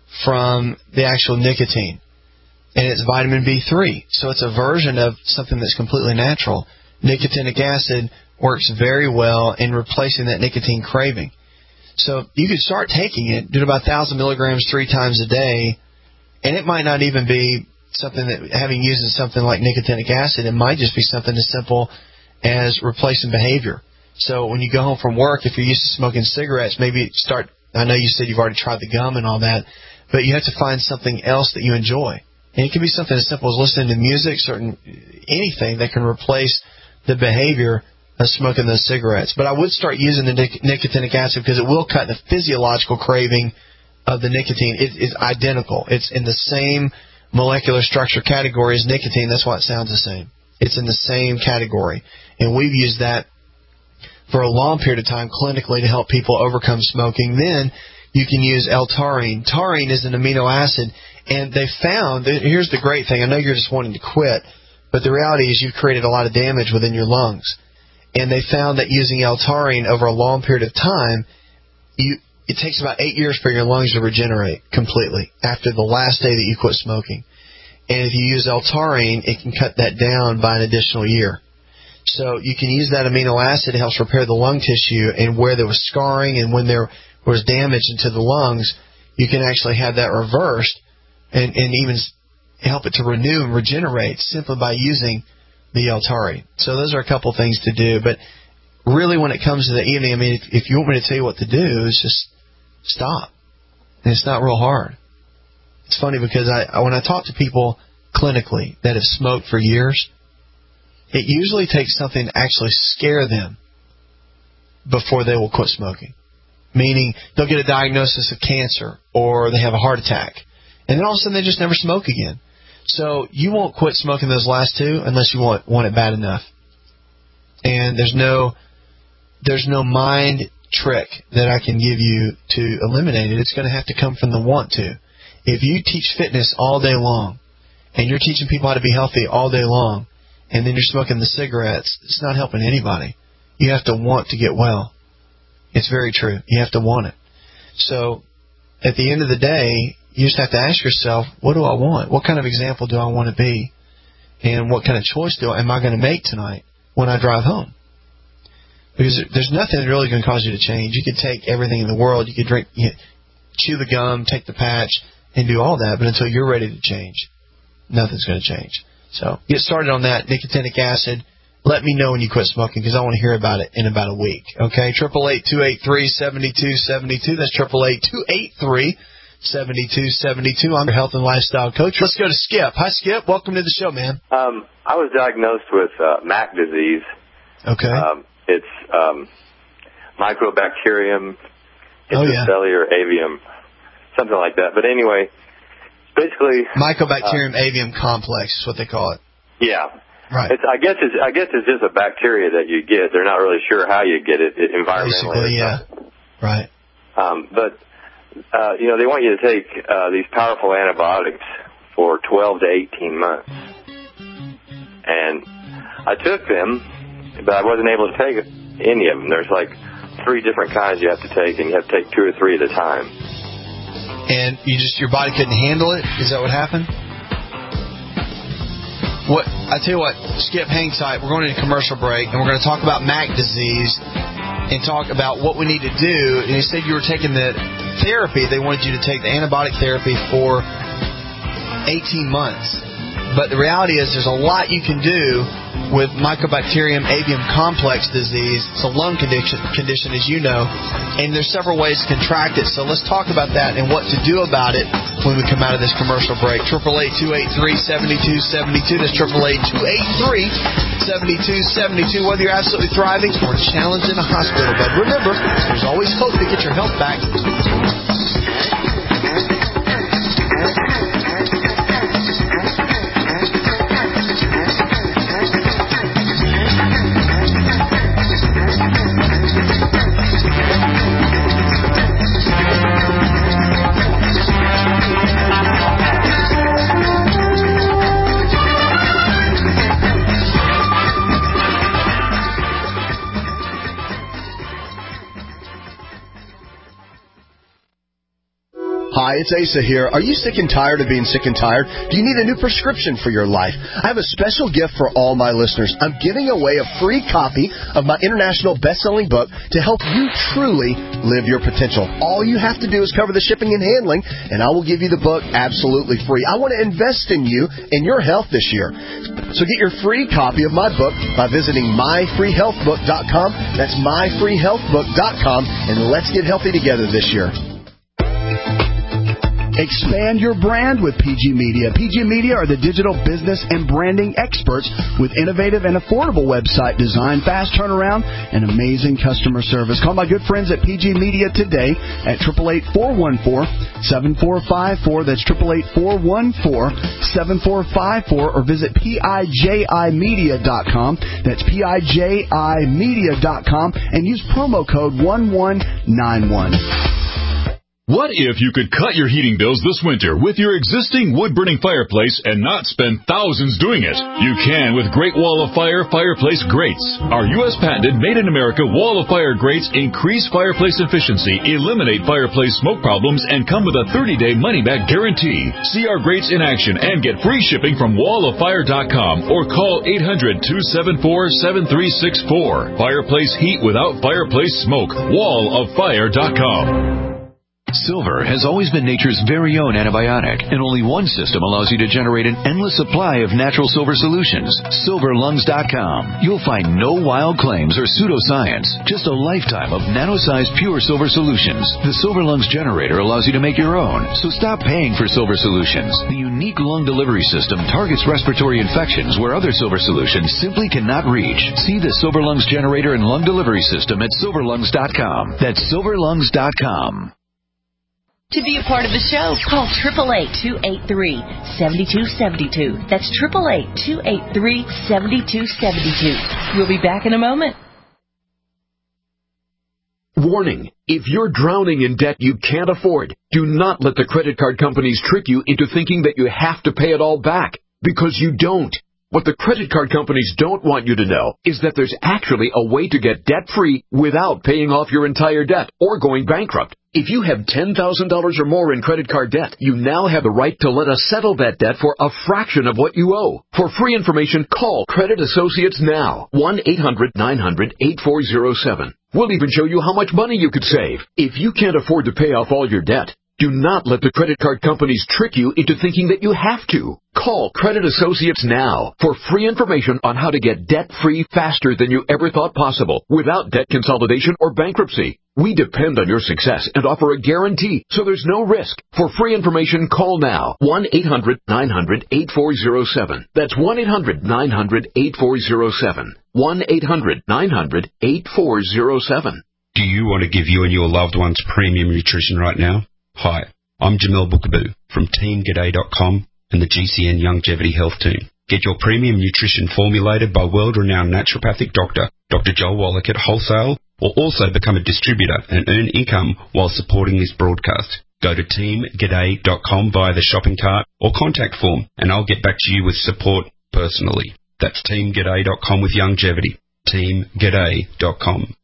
from the actual nicotine. And it's vitamin B three. So it's a version of something that's completely natural. Nicotinic acid works very well in replacing that nicotine craving. So you could start taking it, do about one thousand milligrams three times a day, and it might not even be something that, having used something like nicotinic acid, it might just be something as simple as replacing behavior. So when you go home from work, if you're used to smoking cigarettes, maybe start, I know you said you've already tried the gum and all that, but you have to find something else that you enjoy. And it can be something as simple as listening to music, certain anything that can replace the behavior of smoking those cigarettes. But I would start using the nic- nicotinic acid because it will cut the physiological craving of the nicotine. It is identical. It's in the same molecular structure category as nicotine. That's why it sounds the same. It's in the same category. And we've used that for a long period of time clinically to help people overcome smoking. Then you can use L-taurine. Taurine is an amino acid, and they found, that, here's the great thing, I know you're just wanting to quit, but the reality is you've created a lot of damage within your lungs. And they found that using L-taurine over a long period of time, you, it takes about eight years for your lungs to regenerate completely after the last day that you quit smoking. And if you use L-taurine, it can cut that down by an additional year. So you can use that amino acid. It helps repair the lung tissue, and where there was scarring and when there was damage into the lungs, you can actually have that reversed and, and even help it to renew and regenerate simply by using the L-taurine. So those are a couple things to do. But really when it comes to the evening, I mean, if, if you want me to tell you what to do, it's just stop. And it's not real hard. It's funny because I when I talk to people clinically that have smoked for years, it usually takes something to actually scare them before they will quit smoking. Meaning they'll get a diagnosis of cancer or they have a heart attack. And then all of a sudden they just never smoke again. So you won't quit smoking those last two unless you want, want it bad enough. And there's no there's no mind trick that I can give you to eliminate it. It's going to have to come from the want to. If you teach fitness all day long and you're teaching people how to be healthy all day long and then you're smoking the cigarettes, it's not helping anybody. You have to want to get well. It's very true. You have to want it. So at the end of the day, you just have to ask yourself, what do I want? What kind of example do I want to be? And what kind of choice do I, am I going to make tonight when I drive home? Because there's nothing that's really going to cause you to change. You could take everything in the world. You could drink, you know, chew the gum, take the patch, and do all that. But until you're ready to change, nothing's going to change. So get started on that, nicotinic acid. Let me know when you quit smoking because I want to hear about it in about a week. Okay, eight eight eight, two eight three, seven two seven two. That's eight eight eight, two eight three, seven two seven two. I'm your health and lifestyle coach. Let's go to Skip. Hi, Skip. Welcome to the show, man. Um, I was diagnosed with uh, M A C disease. Okay. Um, it's um, Mycobacterium intracellular oh, yeah. avium, something like that. But anyway, basically Mycobacterium uh, avium complex is what they call it. Yeah. Right. It's, I guess it's I guess it's just a bacteria that you get. They're not really sure how you get it, it environmentally. Basically, yeah. Right. Um, but uh, you know, they want you to take uh, these powerful antibiotics for twelve to eighteen months, and I took them, but I wasn't able to take any of them. There's like three different kinds you have to take, and you have to take two or three at a time. And you just your body couldn't handle it? Is that what happened? What I tell you what, Skip, hang tight. We're going to a commercial break, and we're going to talk about M A C disease and talk about what we need to do. And you said you were taking the therapy. They wanted you to take the antibiotic therapy for eighteen months. But the reality is there's a lot you can do with Mycobacterium avium complex disease. It's a lung condition, condition, as you know, and there's several ways to contract it. So let's talk about that and what to do about it when we come out of this commercial break. eight eight eight, two eight three, seven two seven two. That's eight eight eight, two eight three, seven two seven two. Whether you're absolutely thriving or challenged in a hospital bed, remember, there's always hope to get your health back. Hi, it's Asa here. Are you sick and tired of being sick and tired? Do you need a new prescription for your life? I have a special gift for all my listeners. I'm giving away a free copy of my international best-selling book to help you truly live your potential. All you have to do is cover the shipping and handling, and I will give you the book absolutely free. I want to invest in you and your health this year. So get your free copy of my book by visiting my free health book dot com. That's my free health book dot com, and let's get healthy together this year. Expand your brand with P G Media. P G Media are the digital business and branding experts with innovative and affordable website design, fast turnaround, and amazing customer service. Call my good friends at P G Media today at eight eight eight, four one four, seven four five four. That's eight eight eight, four one four, seven four five four, or visit P I J I media dot com. That's P I J I media dot com and use promo code one one nine one. What if you could cut your heating bills this winter with your existing wood-burning fireplace and not spend thousands doing it? You can with Great Wall of Fire fireplace grates. Our U S patented made-in-America Wall of Fire grates increase fireplace efficiency, eliminate fireplace smoke problems, and come with a thirty-day money-back guarantee. See our grates in action and get free shipping from wall of fire dot com or call eight hundred, two seven four, seven three six four. Fireplace heat without fireplace smoke. wall of fire dot com. Silver has always been nature's very own antibiotic, and only one system allows you to generate an endless supply of natural silver solutions. silver lungs dot com. You'll find no wild claims or pseudoscience, just a lifetime of nano-sized pure silver solutions. The Silver Lungs generator allows you to make your own, so stop paying for silver solutions. The unique lung delivery system targets respiratory infections where other silver solutions simply cannot reach. See the Silver Lungs generator and lung delivery system at silver lungs dot com. That's silver lungs dot com. To be a part of the show, call eight eight eight, two eight three, seven two seven two. That's eight eight eight, two eight three, seven two seven two. We'll be back in a moment. Warning. If you're drowning in debt you can't afford, do not let the credit card companies trick you into thinking that you have to pay it all back, because you don't. What the credit card companies don't want you to know is that there's actually a way to get debt-free without paying off your entire debt or going bankrupt. If you have ten thousand dollars or more in credit card debt, you now have the right to let us settle that debt for a fraction of what you owe. For free information, call Credit Associates now. one eight hundred, nine hundred, eight four zero seven. We'll even show you how much money you could save. If you can't afford to pay off all your debt, do not let the credit card companies trick you into thinking that you have to. Call Credit Associates now for free information on how to get debt-free faster than you ever thought possible without debt consolidation or bankruptcy. We depend on your success and offer a guarantee, so there's no risk. For free information, call now. one eight hundred, nine hundred, eight four zero seven. That's one eight hundred, nine hundred, eight four zero seven. one eight hundred, nine hundred, eight four zero seven. Do you want to give you and your loved ones premium nutrition right now? Hi, I'm Jamel Bookaboo from team g'day dot com and the G C N Longevity Health Team. Get your premium nutrition formulated by world-renowned naturopathic doctor, Doctor Joel Wallach at Wholesale, or also become a distributor and earn income while supporting this broadcast. Go to team g'day dot com via the shopping cart or contact form, and I'll get back to you with support personally. That's team g'day dot com with longevity. team g'day dot com.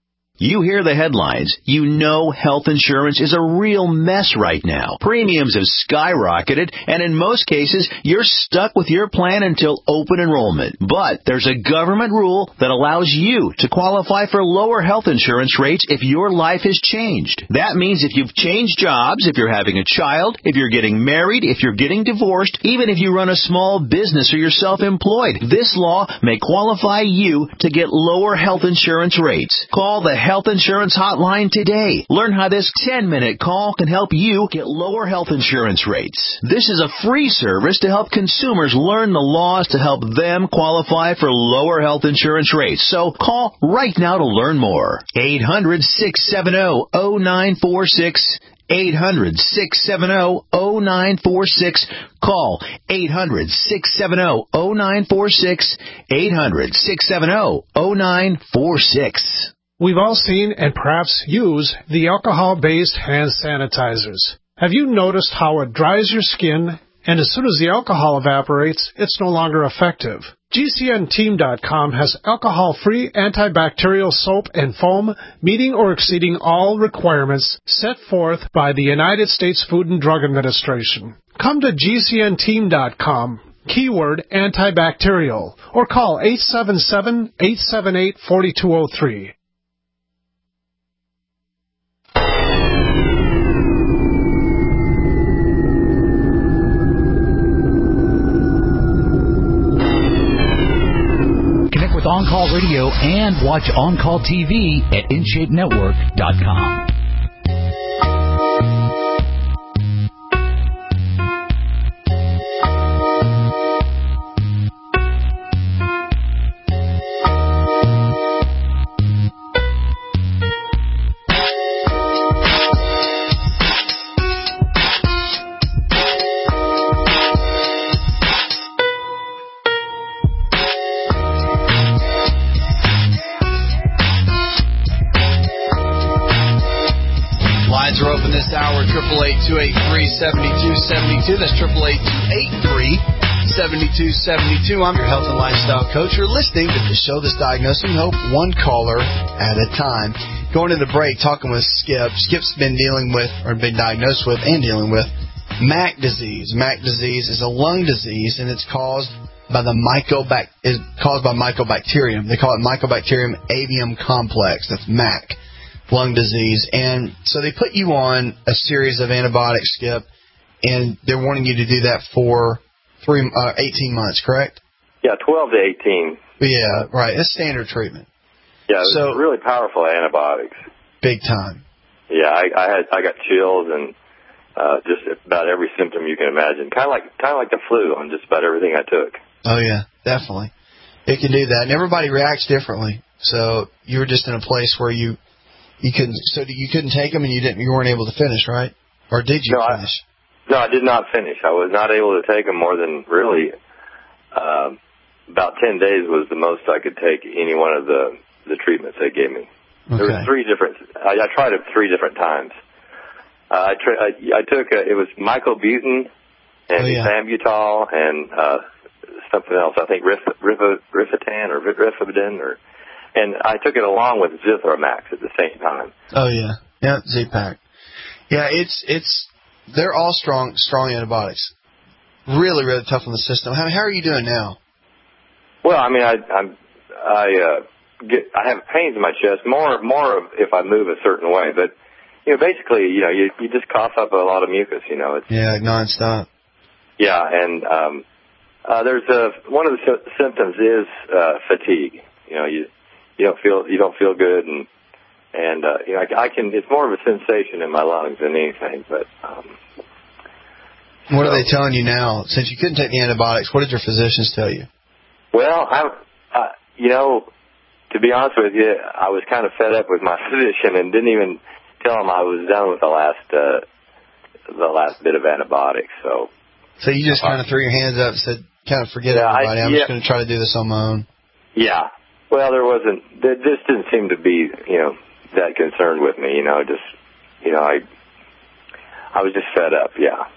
You hear the headlines. You know health insurance is a real mess right now. Premiums have skyrocketed, and in most cases, you're stuck with your plan until open enrollment. But there's a government rule that allows you to qualify for lower health insurance rates if your life has changed. That means if you've changed jobs, if you're having a child, if you're getting married, if you're getting divorced, even if you run a small business or you're self-employed, this law may qualify you to get lower health insurance rates. Call the Health Insurance Hotline today. Learn how this ten-minute call can help you get lower health insurance rates. This is a free service to help consumers learn the laws to help them qualify for lower health insurance rates. So call right now to learn more. eight hundred, six seven zero, zero nine four six. eight hundred, six seven zero, zero nine four six. Call eight hundred, six seven zero, zero nine four six. eight hundred, six seven zero, zero nine four six. We've all seen and perhaps use the alcohol-based hand sanitizers. Have you noticed how it dries your skin, and as soon as the alcohol evaporates, it's no longer effective? G C N team dot com has alcohol-free antibacterial soap and foam meeting or exceeding all requirements set forth by the United States Food and Drug Administration. Come to G C N team dot com, keyword antibacterial, or call eight seven seven, eight seven eight, four two zero three. With On Call Radio and watch On Call T V at in shape network dot com. triple eight, two eight three, seven two seven two. That's triple eight, two eight three, seven two seven two. I'm your health and lifestyle coach. You're listening to the show that's diagnosing hope one caller at a time. Going into the break, talking with Skip. Skip's been dealing with, or been diagnosed with and dealing with M A C disease. M A C disease is a lung disease, and it's caused by the mycobac is caused by mycobacterium. They call it Mycobacterium avium complex. That's M A C. Lung disease. And so they put you on a series of antibiotics, Skip, and they're wanting you to do that for three, uh, eighteen months, correct? Yeah, twelve to eighteen. Yeah, right. That's standard treatment. Yeah, so really powerful antibiotics. Big time. Yeah, I, I had I got chills and uh, just about every symptom you can imagine. Kind of like kind of like the flu on just about everything I took. Oh yeah, definitely. It can do that, and everybody reacts differently. So you were just in a place where you you couldn't. So you couldn't take them, and you didn't. You weren't able to finish, right? Or did you no, finish? I, no, I did not finish. I was not able to take them more than really uh, about ten days was the most I could take any one of the the treatments they gave me. Okay. There were three different. I, I tried it three different times. Uh, I, tra- I I took a, it was mycobutyn and oh, yeah. Ethambutol and uh, something else. I think Rif, Rif, Rifatin or Rifabidin or. And I took it along with Zithromax at the same time. Oh yeah, yeah, Z-Pak. Yeah, it's it's they're all strong strong antibiotics. Really, really tough on the system. How how are you doing now? Well, I mean, I I'm I uh, get I have pains in my chest more more of if I move a certain way, but you know, basically, you know, you you just cough up a lot of mucus. You know, it's yeah, nonstop. Yeah, and um, uh, there's a one of the sy- symptoms is uh, fatigue. You know, you. You don't feel you don't feel good, and and uh, you know I, I can. It's more of a sensation in my lungs than anything. But um, what so, are they telling you now? Since you couldn't take the antibiotics, what did your physicians tell you? Well, I, uh, you know, to be honest with you, I was kind of fed up with my physician and didn't even tell him I was done with the last uh, the last bit of antibiotics. So, so you just uh, kind of threw your hands up and said, "Kind of forget yeah, everybody. I, I'm yeah. just going to try to do this on my own." Yeah. Well, there wasn't. There just didn't seem to be, you know, that concerned with me. You know, just, you know, I, I was just fed up. Yeah.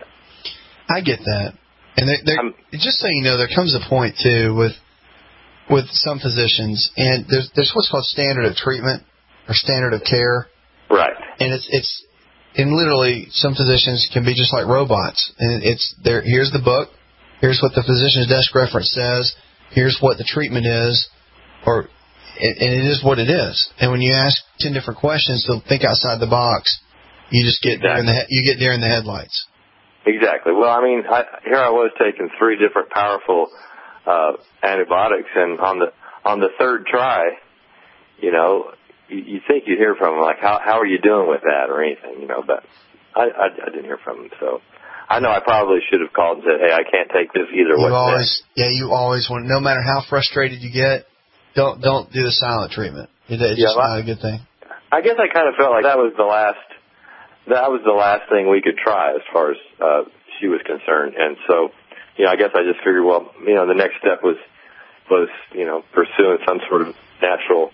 I get that, and they, just so you know, there comes a point too with, with some physicians, and there's there's what's called standard of treatment or standard of care. Right. And it's it's, and literally some physicians can be just like robots, and it's there. Here's the book. Here's what the physician's desk reference says. Here's what the treatment is. Or, and it is what it is. And when you ask ten different questions to think outside the box, you just get exactly. there in the he- you get there in the headlights. Exactly. Well, I mean, I, here I was taking three different powerful uh, antibiotics, and on the on the third try, you know, you, you think you hear from them like, how how are you doing with that or anything, you know? But I, I, I didn't hear from them, so. I know I probably should have called and said, hey, I can't take this either. You What's always, next? yeah, you always want. No matter how frustrated you get. Don't don't do the silent treatment. It, it's yeah, just not a good thing. I guess I kind of felt like that was the last that was the last thing we could try as far as uh, she was concerned. And so, you know, I guess I just figured, well, you know, the next step was was you know pursuing some sort of natural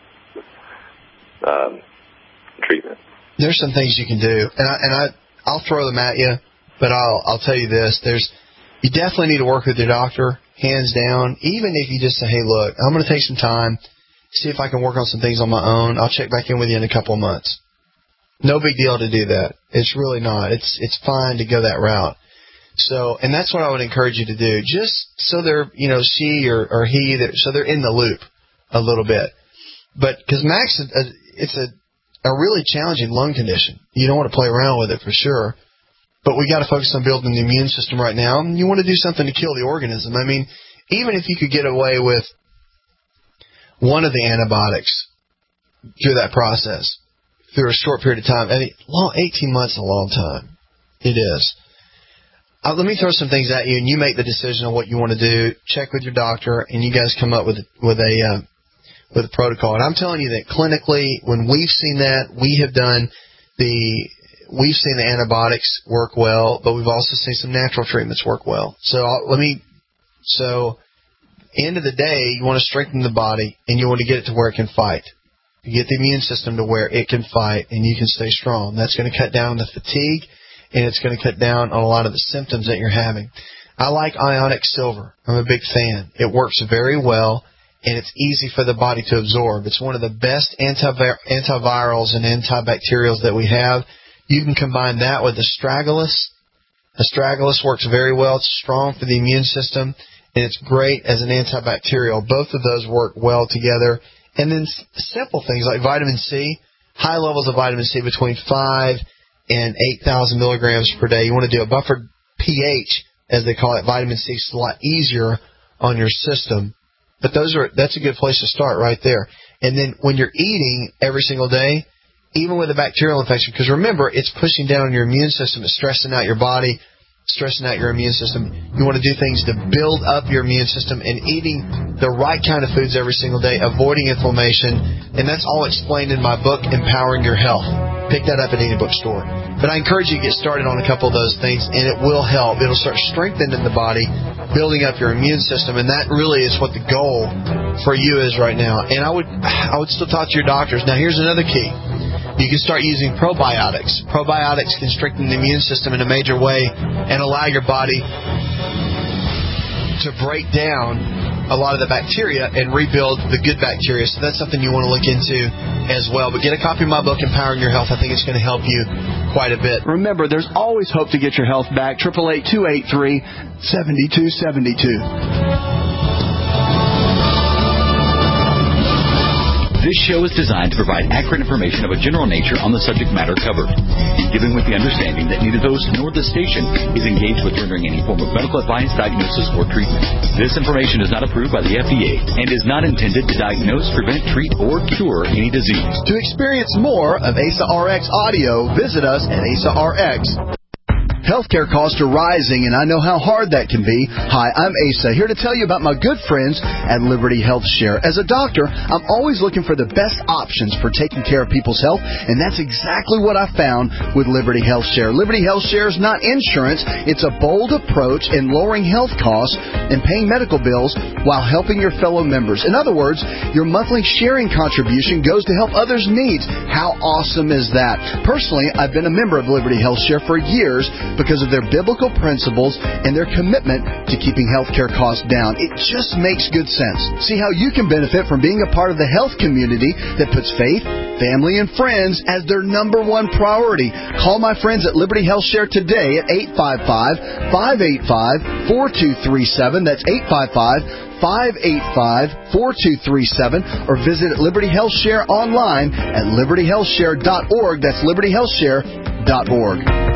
um, treatment. There's some things you can do, and I and I I'll throw them at you, but I'll I'll tell you this: there's you definitely need to work with your doctor, hands down. Even if you just say, hey, look, I'm going to take some time, see if I can work on some things on my own. I'll check back in with you in a couple of months. No big deal to do that. It's really not. It's it's fine to go that route. So, and that's what I would encourage you to do, just so they're, you know, she or, or he, that, so they're in the loop a little bit. But because Max, it's a, a really challenging lung condition. You don't want to play around with it for sure. But we got to focus on building the immune system right now. And you want to do something to kill the organism. I mean, even if you could get away with one of the antibiotics through that process, through a short period of time, I mean, long, eighteen months is a long time. It is. Uh, let me throw some things at you, and you make the decision on what you want to do. Check with your doctor, and you guys come up with with a uh, with a protocol. And I'm telling you that clinically, when we've seen that, we have done the we've seen the antibiotics work well, but we've also seen some natural treatments work well. So I'll, let me. So, end of the day, you want to strengthen the body, and you want to get it to where it can fight. You get the immune system to where it can fight, and you can stay strong. That's going to cut down the fatigue, and it's going to cut down on a lot of the symptoms that you're having. I like ionic silver. I'm a big fan. It works very well, and it's easy for the body to absorb. It's one of the best antivir- antivirals and antibacterials that we have. You can combine that with astragalus. Astragalus works very well. It's strong for the immune system, and it's great as an antibacterial. Both of those work well together. And then simple things like vitamin C, high levels of vitamin C between five and eight thousand milligrams per day. You want to do a buffered pH, as they call it. Vitamin C is a lot easier on your system. But those are that's a good place to start right there. And then when you're eating every single day, even with a bacterial infection, because remember, it's pushing down your immune system, it's stressing out your body, stressing out your immune system. You want to do things to build up your immune system, and eating the right kind of foods every single day, avoiding inflammation, and that's all explained in my book, Empowering Your Health. Pick that up at any bookstore. But I encourage you to get started on a couple of those things, and it will help. It'll start strengthening the body, building up your immune system, and that really is what the goal for you is right now. And I would, I would still talk to your doctors. Now, here's another key. You can start using probiotics. Probiotics can strengthen the immune system in a major way and allow your body to break down a lot of the bacteria and rebuild the good bacteria. So that's something you want to look into as well. But get a copy of my book, Empowering Your Health. I think it's going to help you quite a bit. Remember, there's always hope to get your health back. eight eight eight, two eight three, seven two seven two. This show is designed to provide accurate information of a general nature on the subject matter covered, given with the understanding that neither host nor the station is engaged with rendering any form of medical advice, diagnosis, or treatment. This information is not approved by the F D A and is not intended to diagnose, prevent, treat, or cure any disease. To experience more of A S A R X audio, visit us at A S A R X. Healthcare costs are rising, and I know how hard that can be. Hi, I'm Asa, here to tell you about my good friends at Liberty Health Share. As a doctor, I'm always looking for the best options for taking care of people's health, and that's exactly what I found with Liberty Health Share. Liberty Health Share is not insurance. It's a bold approach in lowering health costs and paying medical bills while helping your fellow members. In other words, your monthly sharing contribution goes to help others' needs. How awesome is that? Personally, I've been a member of Liberty Health Share for years, because of their biblical principles and their commitment to keeping healthcare costs down. It just makes good sense. See how you can benefit from being a part of the health community that puts faith, family, and friends as their number one priority. Call my friends at Liberty Health Share today at eight five five, five eight five, four two three seven. That's eight five five, five eight five, four two three seven, or visit Liberty Health Share online at liberty health share dot org. That's liberty health share dot org.